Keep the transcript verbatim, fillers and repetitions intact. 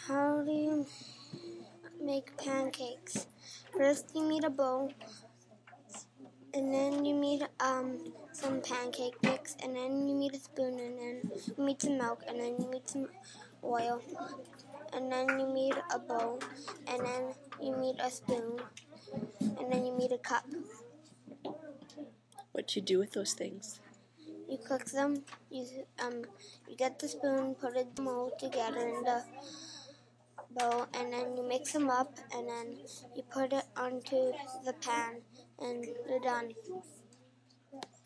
How do you make pancakes? First you need a bowl, and then you need um some pancake mix, and then you need a spoon, and then you need some milk, and then you need some oil, and then you need a bowl, and then you need a spoon, and then you need a cup. What you do with those things? You cook them. You um you get the spoon, put it all together in the bowl, and then you mix them up, and then you put it onto the pan, and you're done.